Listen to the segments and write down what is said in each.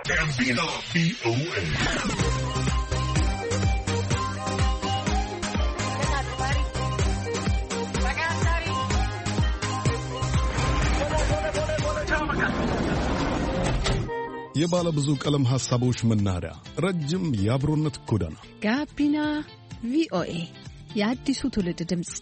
Gambino VOA. የባለ ብዙ ቀለም ሐሳቦች መናኸሪያ ረጅም የአብሮነት ጎዳና ጋቢና ቪኦኤ የአዲሱ ትውልድ ድምጽ።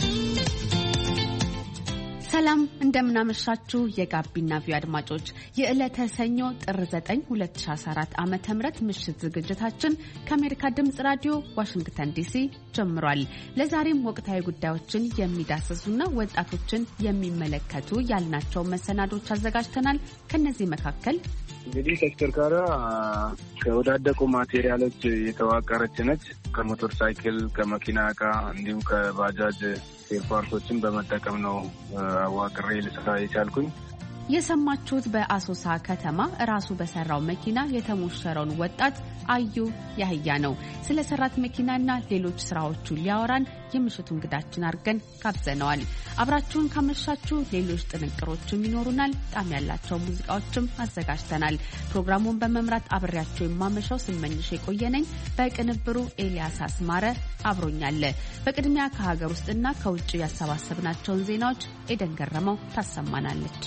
ሰላም እንደምናመሻችሁ የጋቢና ቪኦኤ አድማጮች፣ የዕለተ ሰኞ ጥር 9 2014 ዓመተ ምህረት ምሽት ዝግጅታችን ከአሜሪካ ድምጽ ራዲዮ ዋሽንግተን ዲሲ ጀምሯል። ለዛሬም ወቅታዊ ጉዳዮችን የሚዳስሱና ወጣቶችን የሚመለከቱ ያልናቸው መሰናዶች አዘጋጅተናል። ከነዚህ መካከል እንግዲህ ተሽከርካሪዋ ከወዳደቁ ማቴሪያሎች የተዋቀረች ነች። ከሞተር ሳይክል፣ ከመኪና ዕቃ እንዲሁም ከባጃጅ ስፔር ፓርቶችን በመጠቀም ነው አዋቅሬ ልሰራ የቻልኩኝ። የሰማችሁት በአሶሳ ከተማ ራሱ በሰራው መኪና የተሞሸረውን ወጣት አዩ ያህያ ነው። ስለ ሰራት መኪናና ሌሎች ስራዎቹ ሊያወራን የምሽቱ እንግዳችን አድርገን ጋብዘነዋል። አብራችሁን ካመሻችሁ ሌሎች ጥንቅሮችም ይኖሩናል። ጣም ያላቸው ሙዚቃዎችም አዘጋጅተናል። ፕሮግራሙን በመምራት አብሬያቸው የማመሻው ስመኝሽ የቆየነኝ፣ በቅንብሩ ኤልያስ አስማረ አብሮኛለ። በቅድሚያ ከሀገር ውስጥና ከውጭ ያሰባሰብናቸውን ዜናዎች ኤደን ገረመው ታሰማናለች።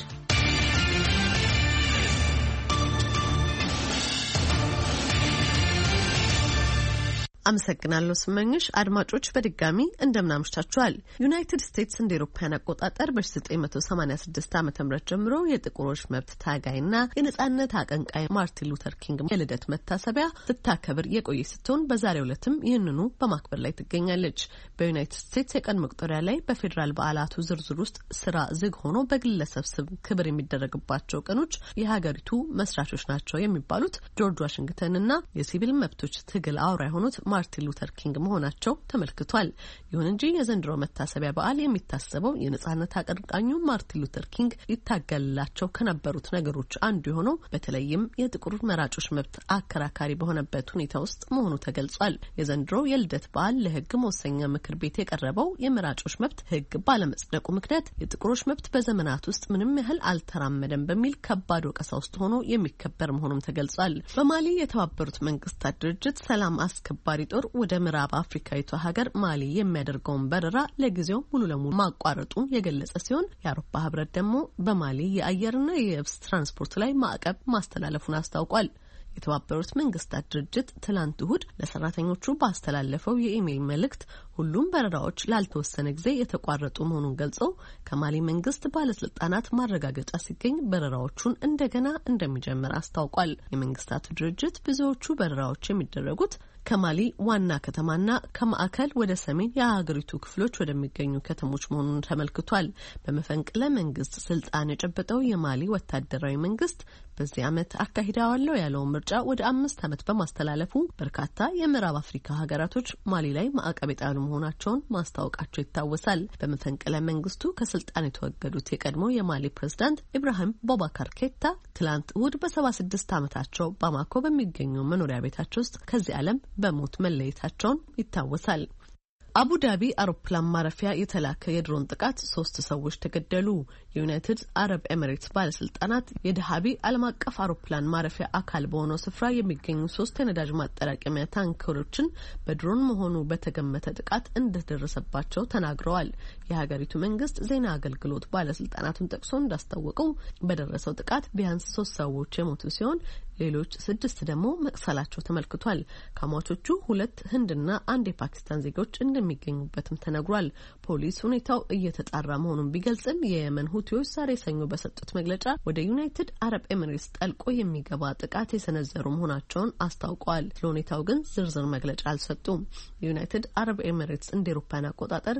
አመሰግናለሁ ስመኝሽ። አድማጮች በድጋሚ እንደምናምሽታችኋል። ዩናይትድ ስቴትስ እንደ አውሮፓውያን አቆጣጠር በ1986 ዓ.ም ጀምሮ የጥቁሮች መብት ታጋይና የነጻነት አቀንቃይ ማርቲን ሉተር ኪንግ የልደት መታሰቢያ ስታከብር የቆየች ስትሆን በዛሬው ዕለትም ይህንኑ በማክበር ላይ ትገኛለች። በዩናይትድ ስቴትስ የቀን መቁጠሪያ ላይ በፌዴራል በዓላቱ ዝርዝር ውስጥ ስራ ዝግ ሆኖ በግለሰብ ስም ክብር የሚደረግባቸው ቀኖች የሀገሪቱ መስራቾች ናቸው የሚባሉት ጆርጅ ዋሽንግተንና የሲቪል መብቶች ትግል አውራ የሆኑት ማርቲን ሉተር ኪንግ መሆናቸው ተመልክቷል። ይሁን እንጂ የዘንድሮ መታሰቢያ በዓል የሚታሰበው የነጻነት አቀንቃኙ ማርቲን ሉተር ኪንግ ይታገልላቸው ከነበሩት ነገሮች አንዱ የሆነው በተለይም የጥቁር መራጮች መብት አከራካሪ በሆነበት ሁኔታ ውስጥ መሆኑ ተገልጿል። የዘንድሮ የልደት በዓል ለሕግ መወሰኛ ምክር ቤት የቀረበው የመራጮች መብት ሕግ ባለመጽደቁ ምክንያት የጥቁሮች መብት በዘመናት ውስጥ ምንም ያህል አልተራመደም በሚል ከባድ ወቀሳ ውስጥ ሆኖ የሚከበር መሆኑም ተገልጿል። በማሊ የተባበሩት መንግስታት ድርጅት ሰላም አስከባሪ ጦር ወደ ምዕራብ አፍሪካዊቷ ሀገር ማሊ የሚያደርገውን በረራ ለጊዜው ሙሉ ለሙሉ ማቋረጡን የገለጸ ሲሆን የአውሮፓ ህብረት ደግሞ በማሊ የአየርና የየብስ ትራንስፖርት ላይ ማዕቀብ ማስተላለፉን አስታውቋል። የተባበሩት መንግስታት ድርጅት ትላንት እሁድ ለሰራተኞቹ ባስተላለፈው የኢሜይል መልእክት ሁሉም በረራዎች ላልተወሰነ ጊዜ የተቋረጡ መሆኑን ገልጸው ከማሊ መንግስት ባለስልጣናት ማረጋገጫ ሲገኝ በረራዎቹን እንደገና እንደሚጀምር አስታውቋል። የመንግስታቱ ድርጅት ብዙዎቹ በረራዎች የሚደረጉት ከማሊ ዋና ከተማና ከማዕከል ወደ ሰሜን የሀገሪቱ ክፍሎች ወደሚገኙ ከተሞች መሆኑን ተመልክቷል። በመፈንቅለ መንግስት ስልጣን የጨበጠው የማሊ ወታደራዊ መንግስት በዚህ ዓመት አካሂደዋለሁ ያለውን ምርጫ ወደ 5 ዓመት በማስተላለፉ በርካታ የምዕራብ አፍሪካ ሀገራቶች ማሊ ላይ ማዕቀብ የጣሉ መሆናቸውን ማስታወቃቸው ይታወሳል። በመፈንቅለ መንግስቱ ከስልጣን የተወገዱት የቀድሞ የማሊ ፕሬዝዳንት ኢብራሂም ቦባካር ኬታ ትላንት እሁድ በ76 ዓመታቸው ባማኮ በሚገኙ መኖሪያ ቤታቸው ውስጥ ከዚህ ዓለም በሞት መለየታቸውን ይታወሳል። አቡዳቢ አውሮፕላን ማረፊያ የተላከ የድሮን ጥቃት 3 ሰዎች ተገደሉ። የዩናይትድ አረብ ኤሚሬትስ ባለስልጣናት የደሃቢ ዓለም አቀፍ አውሮፕላን ማረፊያ አካል በሆነው ስፍራ የሚገኙ 3 የነዳጅ ማጠራቀሚያ ታንከሮችን በድሮን መሆኑ በተገመተ ጥቃት እንደደረሰባቸው ተናግረዋል። የሀገሪቱ መንግስት ዜና አገልግሎት ባለስልጣናቱን ጠቅሶ እንዳስታወቀው በደረሰው ጥቃት ቢያንስ 3 ሰዎች የሞቱ ሲሆን ሌሎች 6 ደግሞ መቁሰላቸው ተመልክቷል። ከሟቾቹ 2 ህንድና 1 የፓኪስታን ዜጎች እንደሚገኙበትም ተነግሯል። ፖሊስ ሁኔታው እየተጣራ መሆኑን ቢገልጽም የየመን ሁቲዎች ዛሬ ሰኞ በሰጡት መግለጫ ወደ ዩናይትድ አረብ ኤሚሬትስ ጠልቆ የሚገባ ጥቃት የሰነዘሩ መሆናቸውን አስታውቀዋል። ለሁኔታው ግን ዝርዝር መግለጫ አልሰጡም። የዩናይትድ አረብ ኤሚሬትስ እንደ አውሮፓውያን አቆጣጠር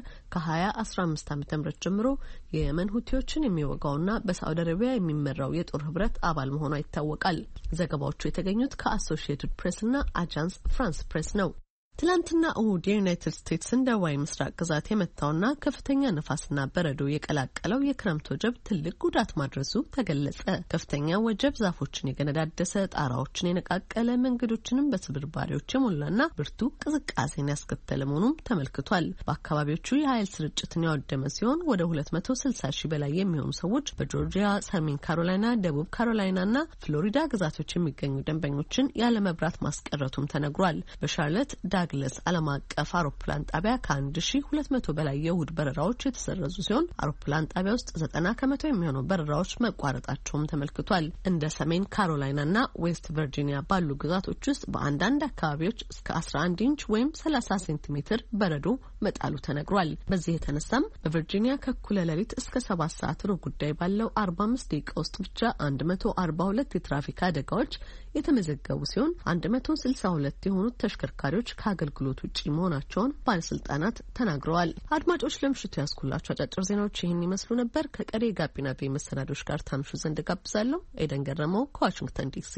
ከ2015 ዓ.ም ጀምሮ የየመን ሁቲዎችን የሚወጋውና በሳዑዲ አረቢያ የሚመራው የጦር ህብረት አባል መሆኗ ይታወቃል። ዘገባዎቹ የተገኙት ከአሶሺየትድ ፕሬስ እና አጃንስ ፍራንስ ፕሬስ ነው። ትላንትና እሁድ የዩናይትድ ስቴትስን ደቡባዊ ምስራቅ ግዛት የመታውና ከፍተኛ ነፋስና በረዶ የቀላቀለው የክረምት ወጀብ ትልቅ ጉዳት ማድረሱ ተገለጸ። ከፍተኛ ወጀብ ዛፎችን የገነዳደሰ፣ ጣራዎችን የነቃቀለ፣ መንገዶችንም በስብርባሪዎች የሞላና ብርቱ ቅዝቃዜን ያስከተለ መሆኑም ተመልክቷል። በአካባቢዎቹ የኃይል ስርጭትን ያወደመ ሲሆን ወደ 260 ሺህ በላይ የሚሆኑ ሰዎች በጆርጂያ፣ ሰሜን ካሮላይና፣ ደቡብ ካሮላይናና ፍሎሪዳ ግዛቶች የሚገኙ ደንበኞችን ያለ መብራት ማስቀረቱም ተነግሯል። በሻርለት ዳግለስ ዓለም አቀፍ አውሮፕላን ጣቢያ ከ1200 በላይ የእሁድ በረራዎች የተሰረዙ ሲሆን አውሮፕላን ጣቢያ ውስጥ 90% የሚሆኑ በረራዎች መቋረጣቸውም ተመልክቷል። እንደ ሰሜን ካሮላይናና ዌስት ቨርጂኒያ ባሉ ግዛቶች ውስጥ በአንዳንድ አካባቢዎች እስከ 11 ኢንች ወይም 30 ሴንቲሜትር በረዶ መጣሉ ተነግሯል። በዚህ የተነሳም በቨርጂኒያ ከእኩለ ሌሊት እስከ 7 ሰዓት ሩብ ጉዳይ ባለው 45 ደቂቃ ውስጥ ብቻ 142 የትራፊክ አደጋዎች የተመዘገቡ ሲሆን 162 የሆኑት ተሽከርካሪዎች ከአገልግሎት ውጪ መሆናቸውን ባለስልጣናት ተናግረዋል። አድማጮች ለምሽቱ ያስኩላችሁ አጫጭር ዜናዎች ይህን ይመስሉ ነበር። ከቀሪ የጋቢና ቤ መሰናዶች ጋር ታምሹ ዘንድ ጋብዛለሁ። ኤደን ገረመው ከዋሽንግተን ዲሲ።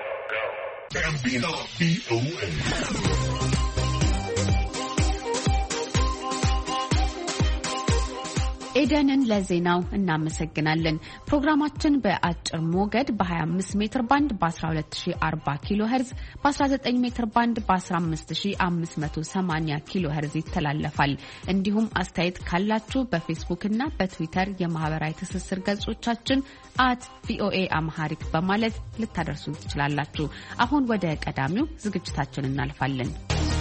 ኤደንን ለዜናው እናመሰግናለን። ፕሮግራማችን በአጭር ሞገድ በ25 ሜትር ባንድ በ12040 ኪሎ ሄርዝ በ19 ሜትር ባንድ በ15580 ኪሎ ሄርዝ ይተላለፋል። እንዲሁም አስተያየት ካላችሁ በፌስቡክ እና በትዊተር የማህበራዊ ትስስር ገጾቻችን @VOA አምሃሪክ በማለት ልታደርሱን ትችላላችሁ። አሁን ወደ ቀዳሚው ዝግጅታችን እናልፋለን።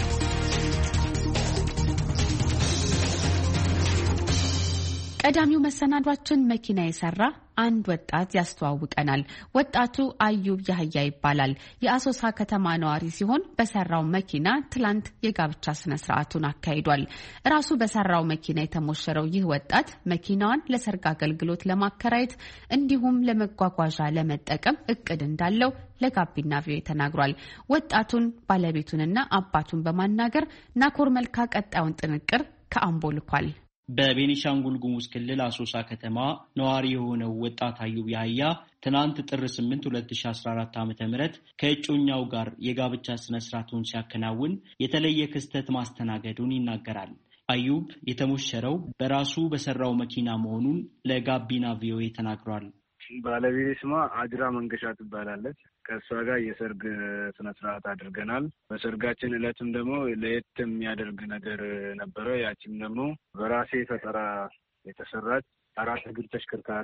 ቀዳሚው መሰናዷችን መኪና የሰራ አንድ ወጣት ያስተዋውቀናል። ወጣቱ አዩብ ያህያ ይባላል። የአሶሳ ከተማ ነዋሪ ሲሆን በሰራው መኪና ትላንት የጋብቻ ስነ ስርዓቱን አካሂዷል። ራሱ በሰራው መኪና የተሞሸረው ይህ ወጣት መኪናዋን ለሰርግ አገልግሎት ለማከራየት እንዲሁም ለመጓጓዣ ለመጠቀም እቅድ እንዳለው ለጋቢና ቪኦኤ ተናግሯል። ወጣቱን ባለቤቱንና አባቱን በማናገር ናኮር መልካ ቀጣዩን ጥንቅር ከአምቦ ልኳል። በቤኒሻንጉል ጉሙዝ ክልል አሶሳ ከተማ ነዋሪ የሆነው ወጣት አዩብ ያህያ ትናንት ጥር 8 2014 ዓ.ም ከእጮኛው ጋር የጋብቻ ስነ ስርዓቱን ሲያከናውን የተለየ ክስተት ማስተናገዱን ይናገራል። አዩብ የተሞሸረው በራሱ በሰራው መኪና መሆኑን ለጋቢና ቪኦኤ ተናግሯል። ባለቤቴ ስሟ አጅራ መንገሻ ትባላለች። ከእሷ ጋር የሰርግ ስነ ስርዓት አድርገናል። በሰርጋችን ዕለትም ደግሞ ለየት የሚያደርግ ነገር ነበረ። ያቺም ደግሞ በራሴ ፈጠራ የተሰራች 4 እግር ተሽከርካሪ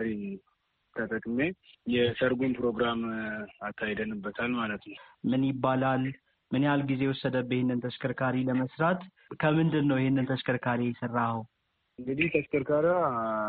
ተጠቅሜ የሰርጉን ፕሮግራም አካሂደንበታል ማለት ነው። ምን ይባላል? ምን ያህል ጊዜ ወሰደብህ ይህንን ተሽከርካሪ ለመስራት? ከምንድን ነው ይህንን ተሽከርካሪ የሰራኸው? እንግዲህ ተሽከርካሪዋ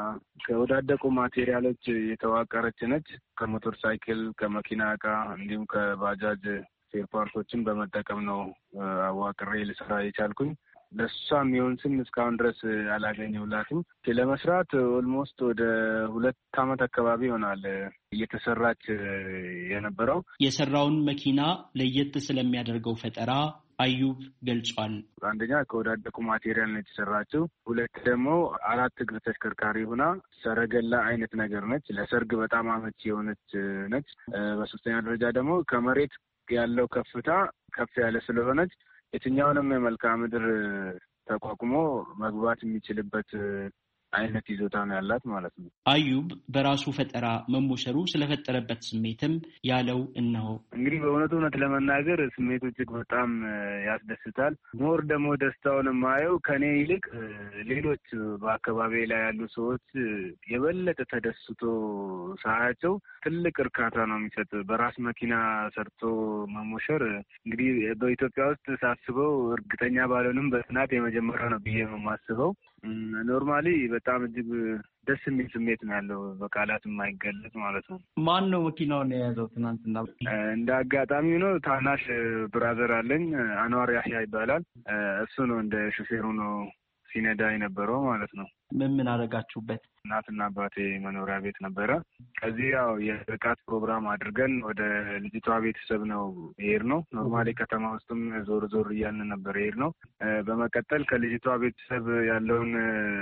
ከወዳደቁ ማቴሪያሎች የተዋቀረች ነች። ከሞተር ሳይክል፣ ከመኪና እቃ እንዲሁም ከባጃጅ ስፔር ፓርቶችን በመጠቀም ነው አዋቅሬ ልሰራ የቻልኩኝ። ለሷ የሚሆን ስም እስካሁን ድረስ አላገኘሁላትም። ለመስራት ኦልሞስት ወደ 2 ዓመት አካባቢ ይሆናል እየተሰራች የነበረው። የሰራውን መኪና ለየት ስለሚያደርገው ፈጠራ አዩብ ገልጿል። አንደኛ ከወዳደቁ ማቴሪያል ነው የተሰራችው። 2 ደግሞ 4 እግር ተሽከርካሪ ሆና ሰረገላ አይነት ነገር ነች። ለሰርግ በጣም አመቺ የሆነች ነች። በሶስተኛ ደረጃ ደግሞ ከመሬት ያለው ከፍታ ከፍ ያለ ስለሆነች የትኛውንም የመልክዓ ምድር ተቋቁሞ መግባት የሚችልበት አይነት ይዞታ ነው ያላት ማለት ነው። አዩብ በራሱ ፈጠራ መሞሸሩ ስለፈጠረበት ስሜትም ያለው እነሆ። እንግዲህ እውነት ለመናገር ስሜቱ እጅግ በጣም ያስደስታል። ሞር ደግሞ ደስታውን የማየው ከኔ ይልቅ ሌሎች በአካባቢ ላይ ያሉ ሰዎች የበለጠ ተደስቶ ሳያቸው ትልቅ እርካታ ነው የሚሰጥ። በራስ መኪና ሰርቶ መሞሸር እንግዲህ በኢትዮጵያ ውስጥ ሳስበው እርግጠኛ ባልሆንም በጥናት የመጀመሪያ ነው ብዬ ነው የማስበው። ኖርማሊ በጣም እጅግ ደስ የሚል ስሜት ነው ያለው፣ በቃላት የማይገለጽ ማለት ነው። ማን ነው መኪናውን የያዘው ትናንትና? እንደ አጋጣሚ ነው ታናሽ ብራዘር አለኝ፣ አንዋር ያህያ ይባላል። እሱ ነው እንደ ሹፌሩ ነው ሲነዳ የነበረው ማለት ነው። ምን አደረጋችሁበት? እናትና አባቴ መኖሪያ ቤት ነበረ። ከዚህ ያው የርቃት ፕሮግራም አድርገን ወደ ልጅቷ ቤተሰብ ነው የሄድነው። ኖርማሊ ከተማ ውስጥም ዞር እያልን ነበር የሄድነው። በመቀጠል ከልጅቷ ቤተሰብ ያለውን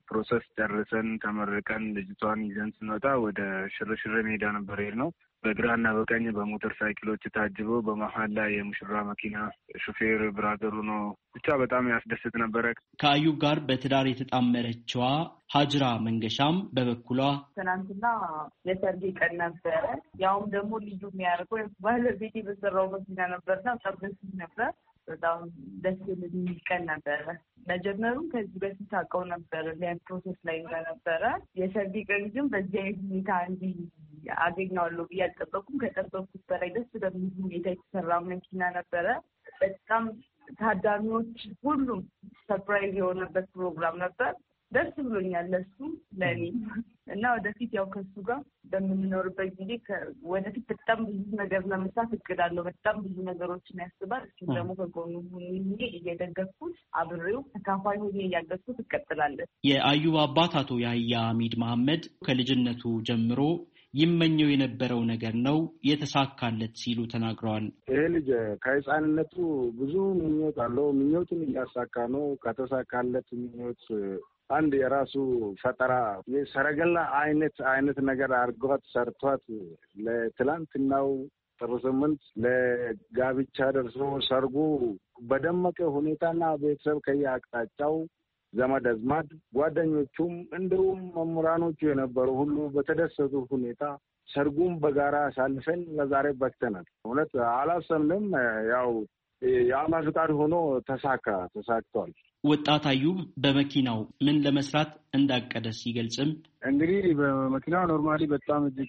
ፕሮሰስ ጨርሰን ተመርቀን ልጅቷን ይዘን ስንወጣ ወደ ሽርሽር ሜዳ ነበር የሄድነው። በግራና በቀኝ በሞተር ሳይክሎች ታጅበው በመሀል ላይ የሙሽራ መኪና ሹፌር ብራዘሩ ነው። ብቻ በጣም ያስደስት ነበረ። ከአዩብ ጋር በትዳር የተጣመረችዋ ሀጅራ መንገሻም በበኩሏ ትናንትና የሰርጌ ቀን ነበረ። ያውም ደግሞ ልዩ የሚያደርገው ባለቤቴ በሰራው መኪና ነበርና በጣም ደስ ነበር። በጣም ደስ የሚል ቀን ነበረ። መጀመሩም ከዚህ በፊት አውቀው ነበረ ፕሮሰስ ላይ እንደነበረ። የሰርጌ ቀን ግን በዚህ አይነት ሁኔታ እንዲህ አገኘዋለሁ ብዬ አልጠበኩም። ከጠበኩት በላይ ደስ በሚል ሁኔታ የተሰራ መኪና ነበረ። በጣም ታዳሚዎች ሁሉም ሰርፕራይዝ የሆነበት ፕሮግራም ነበር። ደስ ብሎኛል ለሱ ለእኔ እና ወደፊት ያው ከሱ ጋር በምንኖርበት ጊዜ ወደፊት በጣም ብዙ ነገር ለመስራት እቅዳለሁ። በጣም ብዙ ነገሮችን ያስባል። እሱ ደግሞ ከጎኑ ሆኜ እየደገፍኩት አብሬው ተካፋይ ሆኜ እያገዝኩት እቀጥላለሁ። የአዩብ አባት አቶ ያህያ አሚድ መሐመድ ከልጅነቱ ጀምሮ ይመኘው የነበረው ነገር ነው የተሳካለት ሲሉ ተናግረዋል። ይሄ ልጅ ከህፃንነቱ ብዙ ምኞት አለው። ምኞቱን እያሳካ ነው። ከተሳካለት ምኞት አንድ የራሱ ፈጠራ የሰረገላ አይነት ነገር አድርጓት ሰርቷት ለትላንትናው ጥር 8 ለጋብቻ ደርሶ ሰርጉ በደመቀ ሁኔታና ቤተሰብ ከየአቅጣጫው ዘመድ አዝማድ ጓደኞቹም እንዲሁም መምህራኖቹ የነበሩ ሁሉ በተደሰቱ ሁኔታ ሰርጉም በጋራ አሳልፈን ለዛሬ በክተናል። እውነት አላሰብንም። ያው የአላህ ፍቃድ ሆኖ ተሳክቷል። ወጣት አዩብ በመኪናው ምን ለመስራት እንዳቀደ ሲገልጽም እንግዲህ በመኪናው ኖርማሊ በጣም እጅግ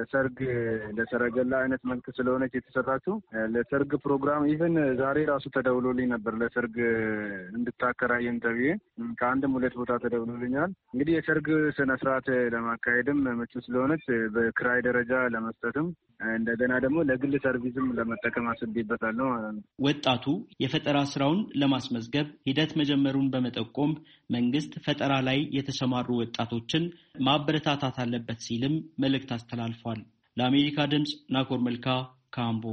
ለሰረገላ አይነት መልክ ስለሆነች የተሰራችው ለሰርግ ፕሮግራም ኢቨን ዛሬ ራሱ ተደውሎልኝ ነበር ለሰርግ እንድታከራየን ተብዬ ከአንድም 2 ቦታ ተደውሎልኛል። እንግዲህ የሰርግ ስነስርዓት ለማካሄድም ምቹ ስለሆነች በክራይ ደረጃ ለመስጠትም እንደገና ደግሞ ለግል ሰርቪስም ለመጠቀም አስቤበታለሁ ማለት ነው። ወጣቱ የፈጠራ ስራውን ለማስመዝገብ ሂደት መጀመሩን በመጠቆም መንግስት ፈጠራ ላይ የተሰማሩ ወጣቶችን ማበረታታት አለበት ሲልም መልእክት አስተላልፏል። ለአሜሪካ ድምጽ ናኮር መልካ ካምቦ።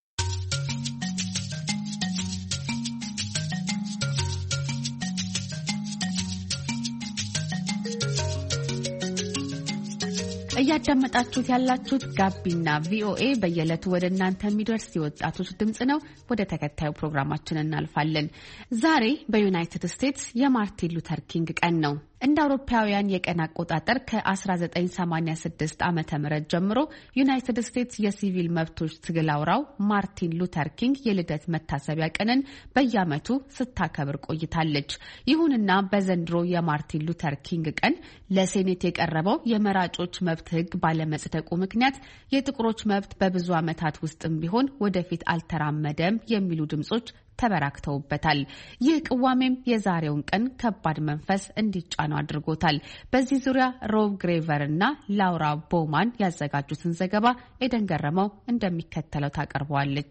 እያዳመጣችሁት ያላችሁት ጋቢና ቪኦኤ በየዕለቱ ወደ እናንተ የሚደርስ የወጣቶች ድምጽ ነው። ወደ ተከታዩ ፕሮግራማችን እናልፋለን። ዛሬ በዩናይትድ ስቴትስ የማርቲን ሉተር ኪንግ ቀን ነው። እንደ አውሮፓውያን የቀን አቆጣጠር ከ1986 ዓመተ ምህረት ጀምሮ ዩናይትድ ስቴትስ የሲቪል መብቶች ትግል አውራው ማርቲን ሉተር ኪንግ የልደት መታሰቢያ ቀንን በየዓመቱ ስታከብር ቆይታለች። ይሁንና በዘንድሮ የማርቲን ሉተር ኪንግ ቀን ለሴኔት የቀረበው የመራጮች መብት ሕግ ባለመጽደቁ ምክንያት የጥቁሮች መብት በብዙ ዓመታት ውስጥም ቢሆን ወደፊት አልተራመደም የሚሉ ድምጾች ተበራክተውበታል። ይህ ቅዋሜም የዛሬውን ቀን ከባድ መንፈስ እንዲጫነው አድርጎታል። በዚህ ዙሪያ ሮብ ግሬቨር እና ላውራ ቦማን ያዘጋጁትን ዘገባ ኤደን ገረመው እንደሚከተለው ታቀርበዋለች።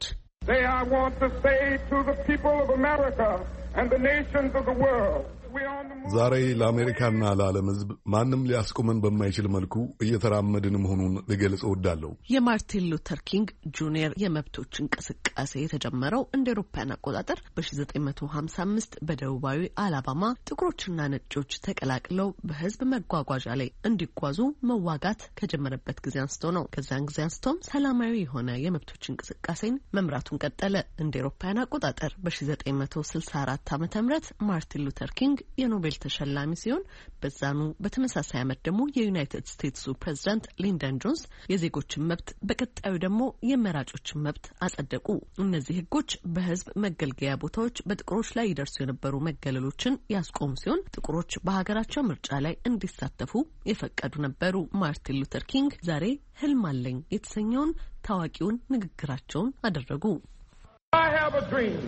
ዛሬ ለአሜሪካና ለዓለም ሕዝብ ማንም ሊያስቆመን በማይችል መልኩ እየተራመድን መሆኑን ልገልጽ እወዳለሁ። የማርቲን ሉተር ኪንግ ጁኒየር የመብቶች እንቅስቃሴ የተጀመረው እንደ አውሮፓውያን አቆጣጠር በ1955 በደቡባዊ አላባማ ጥቁሮችና ነጮች ተቀላቅለው በሕዝብ መጓጓዣ ላይ እንዲጓዙ መዋጋት ከጀመረበት ጊዜ አንስቶ ነው። ከዚያን ጊዜ አንስቶም ሰላማዊ የሆነ የመብቶች እንቅስቃሴን መምራቱን ቀጠለ። እንደ አውሮፓውያን አቆጣጠር በ1964 ዓ.ም ማርቲን ሉተር ኪንግ የኖቤል ተሸላሚ ሲሆን በዛኑ በተመሳሳይ ዓመት ደግሞ የዩናይትድ ስቴትሱ ፕሬዝዳንት ሊንደን ጆንስ የዜጎችን መብት በቀጣዩ ደግሞ የመራጮችን መብት አጸደቁ። እነዚህ ህጎች በህዝብ መገልገያ ቦታዎች በጥቁሮች ላይ ይደርሱ የነበሩ መገለሎችን ያስቆሙ ሲሆን ጥቁሮች በሀገራቸው ምርጫ ላይ እንዲሳተፉ የፈቀዱ ነበሩ። ማርቲን ሉተር ኪንግ ዛሬ ህልም አለኝ የተሰኘውን ታዋቂውን ንግግራቸውን አደረጉ። I have a dream.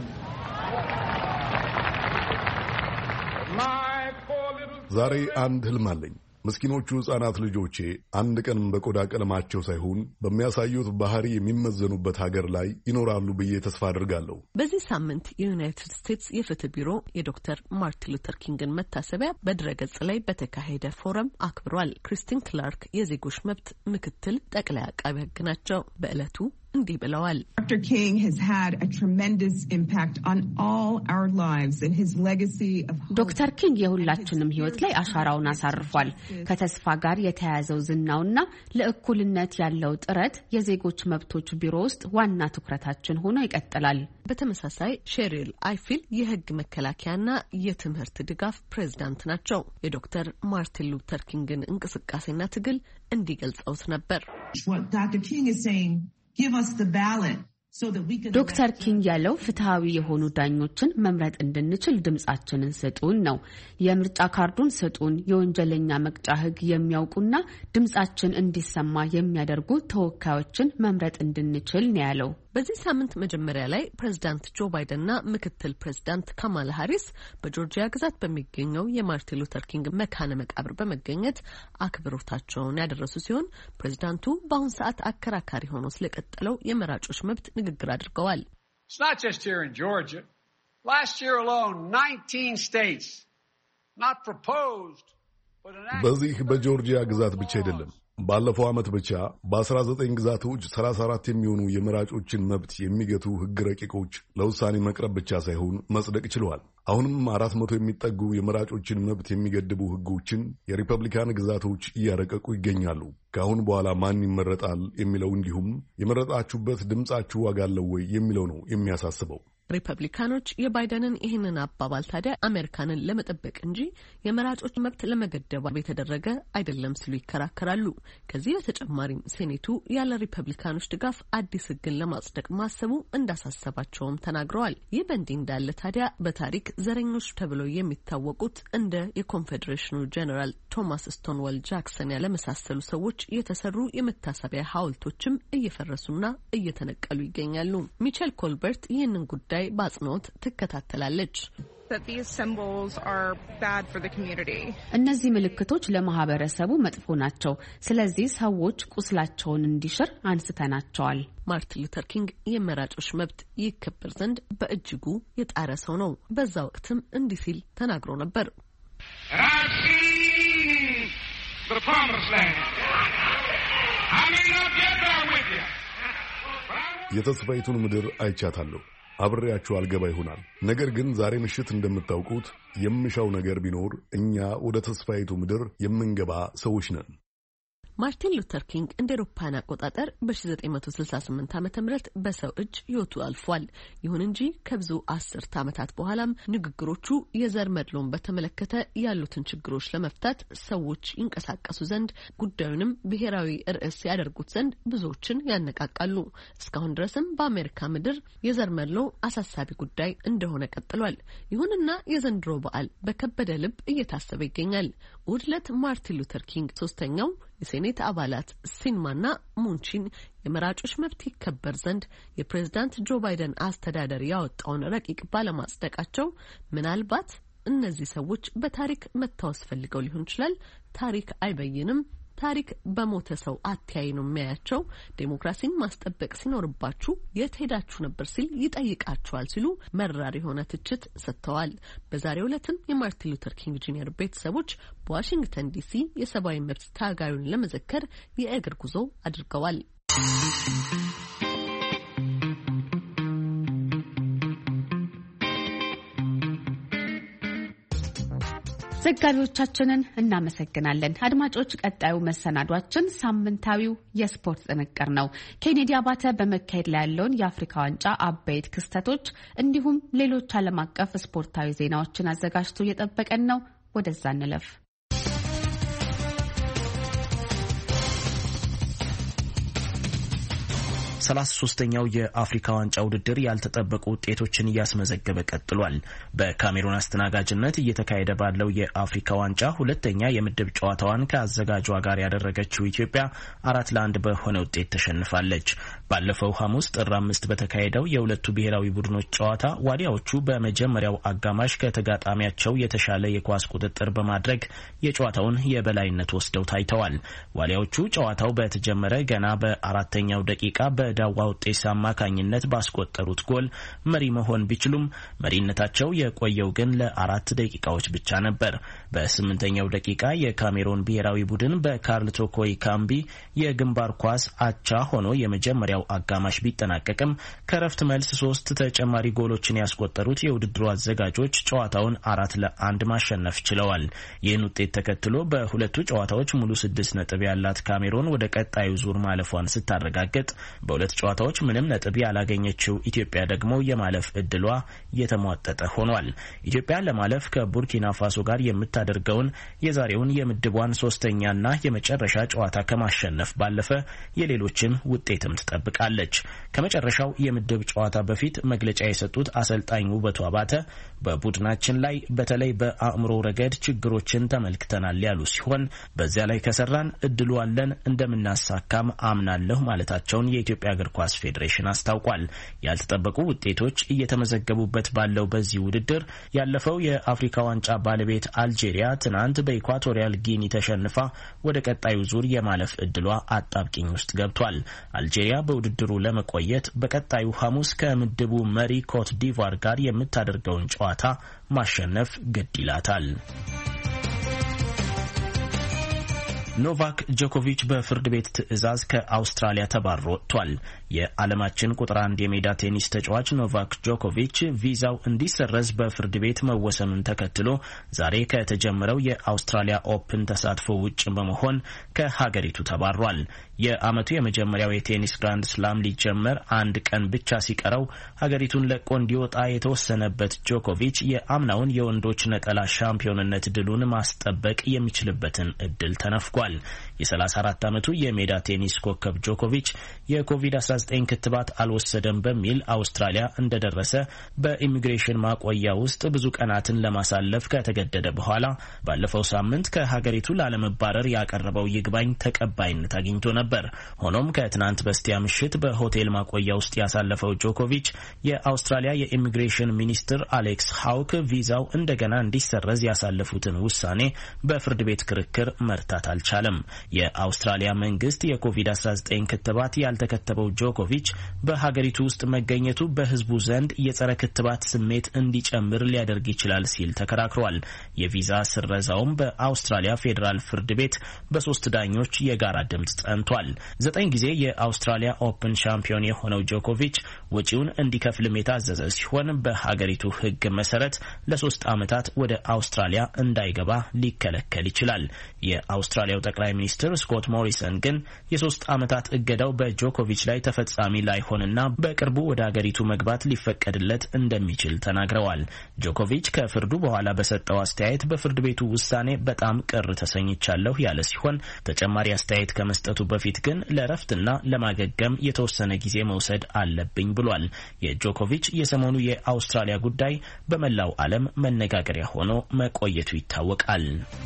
ዛሬ አንድ ህልም አለኝ። ምስኪኖቹ ሕፃናት ልጆቼ አንድ ቀን በቆዳ ቀለማቸው ሳይሆን በሚያሳዩት ባህሪ የሚመዘኑበት ሀገር ላይ ይኖራሉ ብዬ ተስፋ አድርጋለሁ። በዚህ ሳምንት የዩናይትድ ስቴትስ የፍትህ ቢሮ የዶክተር ማርቲን ሉተር ኪንግን መታሰቢያ በድረገጽ ላይ በተካሄደ ፎረም አክብሯል። ክሪስቲን ክላርክ የዜጎች መብት ምክትል ጠቅላይ አቃቢ ህግ ናቸው። በዕለቱ እንዲህ ብለዋል። Dr. King has had a tremendous impact on all our lives and his legacy of ዶክተር ኪንግ የሁላችንም ህይወት ላይ አሻራውን አሳርፏል። ከተስፋ ጋር የተያያዘው ዝናውና ለእኩልነት ያለው ጥረት የዜጎች መብቶች ቢሮ ውስጥ ዋና ትኩረታችን ሆኖ ይቀጥላል። በተመሳሳይ ሼሪል አይፊል የህግ መከላከያና የትምህርት ድጋፍ ፕሬዝዳንት ናቸው። የዶክተር ማርቲን ሉተር ኪንግን እንቅስቃሴና ትግል እንዲገልጸውት ነበር። ዶክተር ኪንግ ያለው ፍትሃዊ የሆኑ ዳኞችን መምረጥ እንድንችል ድምጻችንን ስጡን ነው። የምርጫ ካርዱን ስጡን፣ የወንጀለኛ መቅጫ ህግ የሚያውቁና ድምጻችን እንዲሰማ የሚያደርጉ ተወካዮችን መምረጥ እንድንችል ነው ያለው። በዚህ ሳምንት መጀመሪያ ላይ ፕሬዝዳንት ጆ ባይደንና ምክትል ፕሬዝዳንት ካማላ ሃሪስ በጆርጂያ ግዛት በሚገኘው የማርቲን ሉተር ኪንግ መካነ መቃብር በመገኘት አክብሮታቸውን ያደረሱ ሲሆን ፕሬዝዳንቱ በአሁን ሰዓት አከራካሪ ሆኖ ስለቀጠለው የመራጮች መብት ንግግር አድርገዋል። It's not just here in Georgia. Last year alone, 19 states not proposed. በዚህ በጆርጂያ ግዛት ብቻ አይደለም። ባለፈው ዓመት ብቻ በ19 ግዛቶች 34 የሚሆኑ የመራጮችን መብት የሚገቱ ሕግ ረቂቆች ለውሳኔ መቅረብ ብቻ ሳይሆን መጽደቅ ችለዋል። አሁንም 400 የሚጠጉ የመራጮችን መብት የሚገድቡ ሕጎችን የሪፐብሊካን ግዛቶች እያረቀቁ ይገኛሉ። ከአሁን በኋላ ማን ይመረጣል የሚለው እንዲሁም የመረጣችሁበት ድምጻችሁ ዋጋ አለው ወይ የሚለው ነው የሚያሳስበው። ሪፐብሊካኖች የባይደንን ይህንን አባባል ታዲያ አሜሪካንን ለመጠበቅ እንጂ የመራጮች መብት ለመገደብ የተደረገ አይደለም ሲሉ ይከራከራሉ። ከዚህ በተጨማሪም ሴኔቱ ያለ ሪፐብሊካኖች ድጋፍ አዲስ ሕግን ለማጽደቅ ማሰቡ እንዳሳሰባቸውም ተናግረዋል። ይህ በእንዲህ እንዳለ ታዲያ በታሪክ ዘረኞች ተብለው የሚታወቁት እንደ የኮንፌዴሬሽኑ ጄኔራል ቶማስ ስቶንዋል ጃክሰን ያለመሳሰሉ ሰዎች የተሰሩ የመታሰቢያ ሐውልቶችም እየፈረሱና እየተነቀሉ ይገኛሉ። ሚቸል ኮልበርት ይህንን ጉዳይ በአጽንኦት ትከታተላለች። እነዚህ ምልክቶች ለማህበረሰቡ መጥፎ ናቸው። ስለዚህ ሰዎች ቁስላቸውን እንዲሽር አንስተናቸዋል። ማርቲን ሉተር ኪንግ የመራጮች መብት ይከበር ዘንድ በእጅጉ የጣረ ሰው ነው። በዛ ወቅትም እንዲህ ሲል ተናግሮ ነበር። የተስፋይቱን ምድር አይቻታለሁ። አብሬያችሁ አልገባ ይሆናል። ነገር ግን ዛሬ ምሽት እንደምታውቁት የምሻው ነገር ቢኖር እኛ ወደ ተስፋይቱ ምድር የምንገባ ሰዎች ነን። ማርቲን ሉተር ኪንግ እንደ አውሮፓውያን አቆጣጠር በ1968 ዓ.ም በሰው እጅ ሕይወቱ አልፏል። ይሁን እንጂ ከብዙ አስርት ዓመታት በኋላም ንግግሮቹ የዘር መድሎን በተመለከተ ያሉትን ችግሮች ለመፍታት ሰዎች ይንቀሳቀሱ ዘንድ ጉዳዩንም ብሔራዊ ርዕስ ያደርጉት ዘንድ ብዙዎችን ያነቃቃሉ። እስካሁን ድረስም በአሜሪካ ምድር የዘር መድሎ አሳሳቢ ጉዳይ እንደሆነ ቀጥሏል። ይሁንና የዘንድሮ በዓል በከበደ ልብ እየታሰበ ይገኛል። እሁድ ዕለት ማርቲን ሉተር ኪንግ ሶስተኛው የሴኔት አባላት ሲንማና ሙንቺን የመራጮች መብት ይከበር ዘንድ የፕሬዝዳንት ጆ ባይደን አስተዳደር ያወጣውን ረቂቅ ባለማጽደቃቸው ምናልባት እነዚህ ሰዎች በታሪክ መታወስ ፈልገው ሊሆን ይችላል። ታሪክ አይበይንም። ታሪክ በሞተ ሰው አትያይ ነው የሚያያቸው። ዴሞክራሲን ማስጠበቅ ሲኖርባችሁ የት ሄዳችሁ ነበር ሲል ይጠይቃቸዋል ሲሉ መራር የሆነ ትችት ሰጥተዋል። በዛሬው ዕለትም የማርቲን ሉተር ኪንግ ጁኒየር ቤተሰቦች በዋሽንግተን ዲሲ የሰብአዊ መብት ታጋዩን ለመዘከር የእግር ጉዞ አድርገዋል። ዘጋቢዎቻችንን እናመሰግናለን። አድማጮች፣ ቀጣዩ መሰናዷችን ሳምንታዊው የስፖርት ጥንቅር ነው። ኬኔዲ አባተ በመካሄድ ላይ ያለውን የአፍሪካ ዋንጫ አበይት ክስተቶች እንዲሁም ሌሎች ዓለም አቀፍ ስፖርታዊ ዜናዎችን አዘጋጅቶ እየጠበቀን ነው። ወደዛ እንለፍ። 33ኛው የአፍሪካ ዋንጫ ውድድር ያልተጠበቁ ውጤቶችን እያስመዘገበ ቀጥሏል። በካሜሩን አስተናጋጅነት እየተካሄደ ባለው የአፍሪካ ዋንጫ ሁለተኛ የምድብ ጨዋታዋን ከአዘጋጇ ጋር ያደረገችው ኢትዮጵያ 4-1 በሆነ ውጤት ተሸንፋለች። ባለፈው ሐሙስ ጥር 5 በተካሄደው የሁለቱ ብሔራዊ ቡድኖች ጨዋታ ዋሊያዎቹ በመጀመሪያው አጋማሽ ከተጋጣሚያቸው የተሻለ የኳስ ቁጥጥር በማድረግ የጨዋታውን የበላይነት ወስደው ታይተዋል። ዋሊያዎቹ ጨዋታው በተጀመረ ገና በአራተኛው ደቂቃ ዳዋ ውጤሳ አማካኝነት ባስቆጠሩት ጎል መሪ መሆን ቢችሉም መሪነታቸው የቆየው ግን ለ4 ደቂቃዎች ብቻ ነበር። በ8ኛው ደቂቃ የካሜሮን ብሔራዊ ቡድን በካርል ቶኮይ ካምቢ የግንባር ኳስ አቻ ሆኖ የመጀመሪያው አጋማሽ ቢጠናቀቅም ከረፍት መልስ 3 ተጨማሪ ጎሎችን ያስቆጠሩት የውድድሩ አዘጋጆች ጨዋታውን 4-1 ማሸነፍ ችለዋል። ይህን ውጤት ተከትሎ በሁለቱ ጨዋታዎች ሙሉ 6 ነጥብ ያላት ካሜሮን ወደ ቀጣዩ ዙር ማለፏን ስታረጋግጥ በሁለት ጨዋታዎች ምንም ነጥብ ያላገኘችው ኢትዮጵያ ደግሞ የማለፍ እድሏ የተሟጠጠ ሆኗል። ኢትዮጵያ ለማለፍ ከቡርኪና ፋሶ ጋር የምታደርገውን የዛሬውን የምድቧን 3ኛና የመጨረሻ ጨዋታ ከማሸነፍ ባለፈ የሌሎችን ውጤትም ትጠብቃለች። ከመጨረሻው የምድብ ጨዋታ በፊት መግለጫ የሰጡት አሰልጣኝ ውበቱ አባተ በቡድናችን ላይ በተለይ በአእምሮ ረገድ ችግሮችን ተመልክተናል ያሉ ሲሆን በዚያ ላይ ከሰራን እድሉ አለን እንደምናሳካም አምናለሁ ማለታቸውን የኢትዮጵያ እግር ኳስ ፌዴሬሽን አስታውቋል። ያልተጠበቁ ውጤቶች እየተመዘገቡበት ባለው በዚህ ውድድር ያለፈው የአፍሪካ ዋንጫ ባለቤት አልጄሪያ ትናንት በኢኳቶሪያል ጊኒ ተሸንፋ ወደ ቀጣዩ ዙር የማለፍ እድሏ አጣብቂኝ ውስጥ ገብቷል። አልጄሪያ በውድድሩ ለመቆየት በቀጣዩ ሐሙስ ከምድቡ መሪ ኮት ዲቫር ጋር የምታደርገውን ጨዋታ ማሸነፍ ግድ ይላታል። ኖቫክ ጆኮቪች በፍርድ ቤት ትዕዛዝ ከአውስትራሊያ ተባሮ ወጥቷል። የዓለማችን ቁጥር 1 የሜዳ ቴኒስ ተጫዋች ኖቫክ ጆኮቪች ቪዛው እንዲሰረዝ በፍርድ ቤት መወሰኑን ተከትሎ ዛሬ ከተጀመረው የአውስትራሊያ ኦፕን ተሳትፎ ውጭ በመሆን ከሀገሪቱ ተባሯል። የዓመቱ የመጀመሪያው የቴኒስ ግራንድ ስላም ሊጀመር 1 ቀን ብቻ ሲቀረው ሀገሪቱን ለቆ እንዲወጣ የተወሰነበት ጆኮቪች የአምናውን የወንዶች ነጠላ ሻምፒዮንነት ድሉን ማስጠበቅ የሚችልበትን እድል ተነፍጓል። የ34 ዓመቱ የሜዳ ቴኒስ ኮከብ ጆኮቪች የኮቪድ-19 ክትባት አልወሰደም በሚል አውስትራሊያ እንደደረሰ በኢሚግሬሽን ማቆያ ውስጥ ብዙ ቀናትን ለማሳለፍ ከተገደደ በኋላ ባለፈው ሳምንት ከሀገሪቱ ላለመባረር ያቀረበው ይግባኝ ተቀባይነት አግኝቶ ነበር። ሆኖም ከትናንት በስቲያ ምሽት በሆቴል ማቆያ ውስጥ ያሳለፈው ጆኮቪች የአውስትራሊያ የኢሚግሬሽን ሚኒስትር አሌክስ ሃውክ ቪዛው እንደገና እንዲሰረዝ ያሳለፉትን ውሳኔ በፍርድ ቤት ክርክር መርታት አልቻለም። የአውስትራሊያ መንግስት የኮቪድ-19 ክትባት ያልተከተበው ጆኮቪች በሀገሪቱ ውስጥ መገኘቱ በህዝቡ ዘንድ የጸረ ክትባት ስሜት እንዲጨምር ሊያደርግ ይችላል ሲል ተከራክሯል። የቪዛ ስረዛውም በአውስትራሊያ ፌዴራል ፍርድ ቤት በ3 ዳኞች የጋራ ድምጽ ጸንቷል። 9 ጊዜ የአውስትራሊያ ኦፕን ሻምፒዮን የሆነው ጆኮቪች ወጪውን እንዲከፍልም የታዘዘ ሲሆን በሀገሪቱ ህግ መሰረት ለ3 ዓመታት ወደ አውስትራሊያ እንዳይገባ ሊከለከል ይችላል። የአውስትራሊያው ጠቅላይ ሚኒስትር ስኮት ሞሪሰን ግን የ3 ዓመታት እገዳው በጆኮቪች ላይ ተፈጻሚ ላይሆንና በቅርቡ ወደ ሀገሪቱ መግባት ሊፈቀድለት እንደሚችል ተናግረዋል። ጆኮቪች ከፍርዱ በኋላ በሰጠው አስተያየት በፍርድ ቤቱ ውሳኔ በጣም ቅር ተሰኝቻለሁ ያለ ሲሆን ተጨማሪ አስተያየት ከመስጠቱ በፊት ግን ለረፍትና ለማገገም የተወሰነ ጊዜ መውሰድ አለብኝ ብሏል። የጆኮቪች የሰሞኑ የአውስትራሊያ ጉዳይ በመላው ዓለም መነጋገሪያ ሆኖ መቆየቱ ይታወቃል።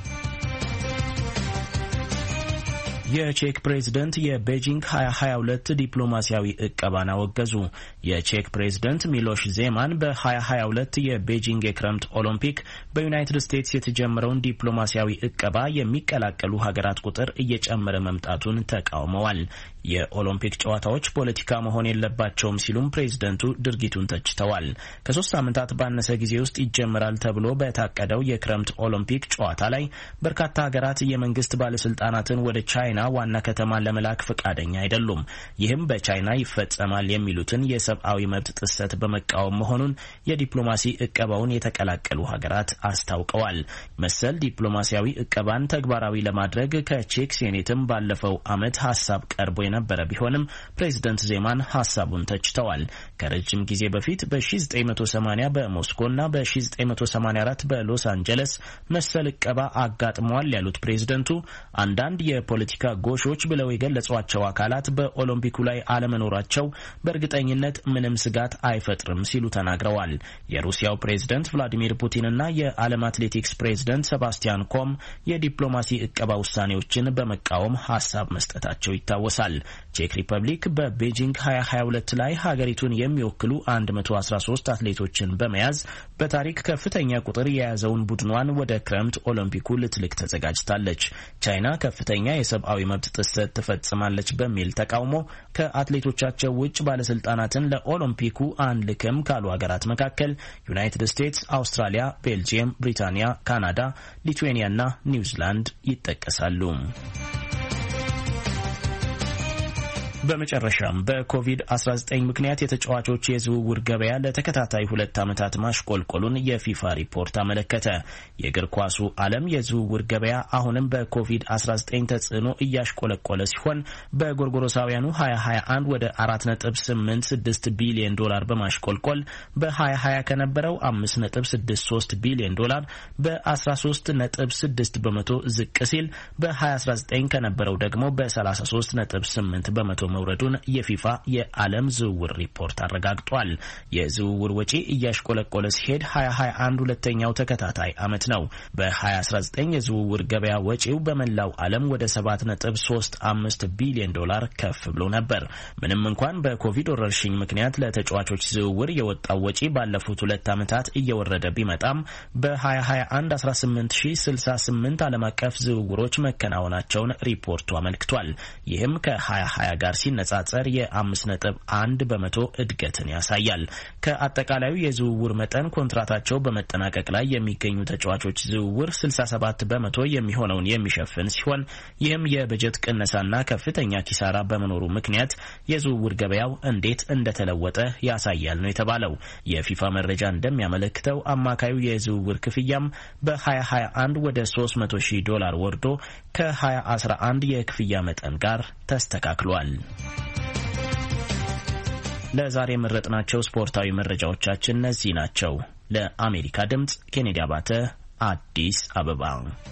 የቼክ ፕሬዝደንት የቤጂንግ 2022 ዲፕሎማሲያዊ እቀባን አወገዙ። የቼክ ፕሬዝደንት ሚሎሽ ዜማን በ2022 የቤጂንግ የክረምት ኦሎምፒክ በዩናይትድ ስቴትስ የተጀመረውን ዲፕሎማሲያዊ እቀባ የሚቀላቀሉ ሀገራት ቁጥር እየጨመረ መምጣቱን ተቃውመዋል። የኦሎምፒክ ጨዋታዎች ፖለቲካ መሆን የለባቸውም ሲሉም ፕሬዝደንቱ ድርጊቱን ተችተዋል። ከ3 ሳምንታት ባነሰ ጊዜ ውስጥ ይጀምራል ተብሎ በታቀደው የክረምት ኦሎምፒክ ጨዋታ ላይ በርካታ ሀገራት የመንግስት ባለስልጣናትን ወደ ቻይና ዋና ከተማ ለመላክ ፈቃደኛ አይደሉም። ይህም በቻይና ይፈጸማል የሚሉትን የሰብአዊ መብት ጥሰት በመቃወም መሆኑን የዲፕሎማሲ እቀባውን የተቀላቀሉ ሀገራት አስታውቀዋል። መሰል ዲፕሎማሲያዊ እቀባን ተግባራዊ ለማድረግ ከቼክ ሴኔትም ባለፈው ዓመት ሀሳብ ቀርቦ የነበረ ቢሆንም ፕሬዝደንት ዜማን ሀሳቡን ተችተዋል። ከረጅም ጊዜ በፊት በ1980 በሞስኮና በ1984 በሎስ አንጀለስ መሰል እቀባ አጋጥመዋል ያሉት ፕሬዝደንቱ አንዳንድ የፖለቲካ ጎሾች ብለው የገለጿቸው አካላት በኦሎምፒኩ ላይ አለመኖራቸው በእርግጠኝነት ምንም ስጋት አይፈጥርም ሲሉ ተናግረዋል። የሩሲያው ፕሬዝደንት ቭላዲሚር ፑቲንና የዓለም አትሌቲክስ ፕሬዝደንት ሰባስቲያን ኮም የዲፕሎማሲ እቀባ ውሳኔዎችን በመቃወም ሀሳብ መስጠታቸው ይታወሳል። ቼክ ሪፐብሊክ በቤጂንግ 2022 ላይ ሀገሪቱን የሚወክሉ 113 አትሌቶችን በመያዝ በታሪክ ከፍተኛ ቁጥር የያዘውን ቡድኗን ወደ ክረምት ኦሎምፒኩ ልትልክ ተዘጋጅታለች። ቻይና ከፍተኛ የሰብአዊ መብት ጥሰት ትፈጽማለች በሚል ተቃውሞ ከአትሌቶቻቸው ውጭ ባለስልጣናትን ለኦሎምፒኩ አንልክም ካሉ ሀገራት መካከል ዩናይትድ ስቴትስ፣ አውስትራሊያ፣ ቤልጂየም፣ ብሪታንያ፣ ካናዳ፣ ሊትዌኒያና ኒውዚላንድ ይጠቀሳሉ። በመጨረሻም በኮቪድ-19 ምክንያት የተጫዋቾች የዝውውር ገበያ ለተከታታይ 2 ዓመታት ማሽቆልቆሉን የፊፋ ሪፖርት አመለከተ። የእግር ኳሱ ዓለም የዝውውር ገበያ አሁንም በኮቪድ-19 ተጽዕኖ እያሽቆለቆለ ሲሆን በጎርጎሮሳውያኑ 2021 ወደ $4.86 ቢሊዮን በማሽቆልቆል በ2020 ከነበረው $5.63 ቢሊዮን በ13.6 በመቶ ዝቅ ሲል በ2019 ከነበረው ደግሞ በ33.8 በመቶ መውረዱን የፊፋ የዓለም ዝውውር ሪፖርት አረጋግጧል። የዝውውር ወጪ እያሽቆለቆለ ሲሄድ 2021 ሁለተኛው ተከታታይ ዓመት ነው። በ2019 የዝውውር ገበያ ወጪው በመላው ዓለም ወደ $7.35 ቢሊዮን ከፍ ብሎ ነበር። ምንም እንኳን በኮቪድ ወረርሽኝ ምክንያት ለተጫዋቾች ዝውውር የወጣው ወጪ ባለፉት 2 ዓመታት እየወረደ ቢመጣም በ2021 18068 ዓለም አቀፍ ዝውውሮች መከናወናቸውን ሪፖርቱ አመልክቷል። ይህም ከ2020 ጋር ሲነጻጸር የ5.1 በመቶ እድገትን ያሳያል። ከአጠቃላዩ የዝውውር መጠን ኮንትራታቸው በመጠናቀቅ ላይ የሚገኙ ተጫዋቾች ዝውውር 67 በመቶ የሚሆነውን የሚሸፍን ሲሆን ይህም የበጀት ቅነሳና ከፍተኛ ኪሳራ በመኖሩ ምክንያት የዝውውር ገበያው እንዴት እንደተለወጠ ያሳያል ነው የተባለው። የፊፋ መረጃ እንደሚያመለክተው አማካዩ የዝውውር ክፍያም በ2021 ወደ $300,000 ወርዶ ከ2011 የክፍያ መጠን ጋር ተስተካክሏል። ለዛሬ የመረጥናቸው ስፖርታዊ መረጃዎቻችን እነዚህ ናቸው። ለአሜሪካ ድምጽ ኬኔዲ አባተ፣ አዲስ አበባ።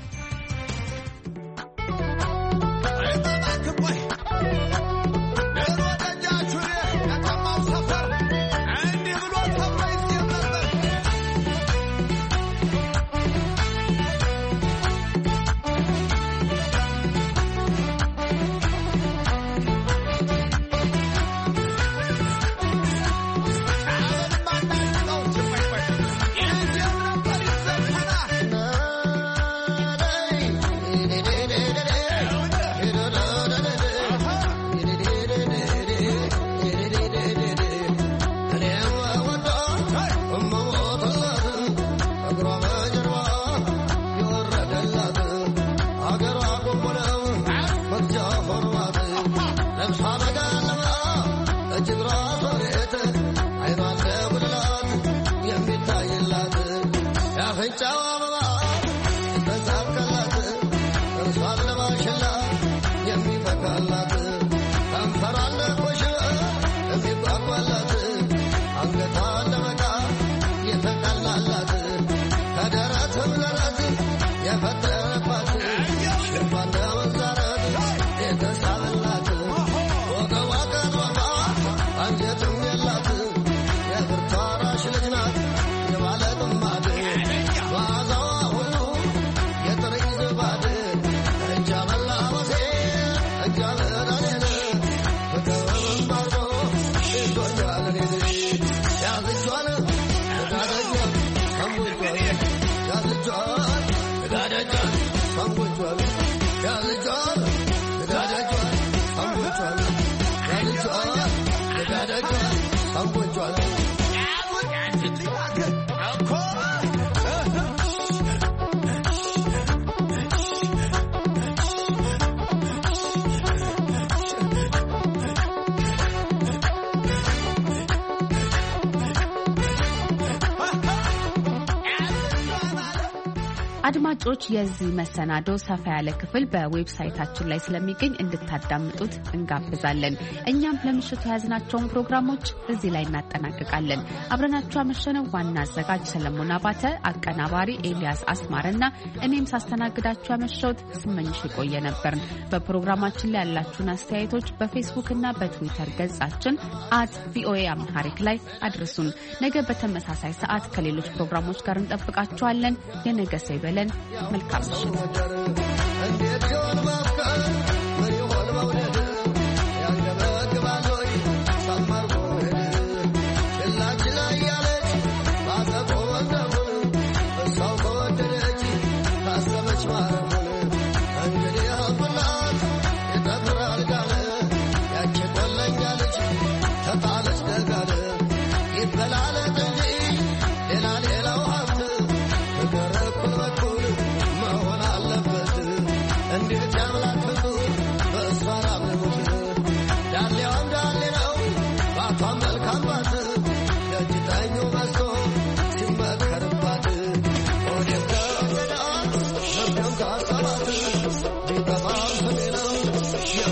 አድማጮች የዚህ መሰናዶ ሰፋ ያለ ክፍል በዌብሳይታችን ላይ ስለሚገኝ እንድታዳምጡት እንጋብዛለን። እኛም ለምሽቱ የያዝናቸውን ፕሮግራሞች እዚህ ላይ እናጠናቅቃለን። አብረናችሁ ያመሸነው ዋና አዘጋጅ ሰለሞን አባተ፣ አቀናባሪ ኤልያስ አስማረና እኔም ሳስተናግዳችሁ ያመሸሁት ስመኝሽ የቆየ ነበርን። በፕሮግራማችን ላይ ያላችሁን አስተያየቶች በፌስቡክ እና በትዊተር ገጻችን @VOA አምሃሪክ ላይ አድርሱን። ነገ በተመሳሳይ ሰዓት ከሌሎች ፕሮግራሞች ጋር እንጠብቃችኋለን። የነገ ሰው ይበለን። መልካም ምሽት።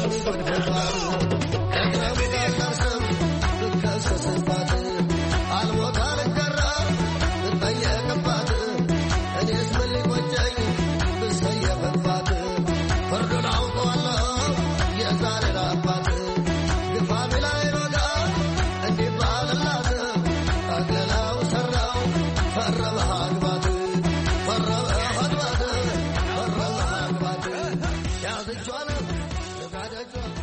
Sogda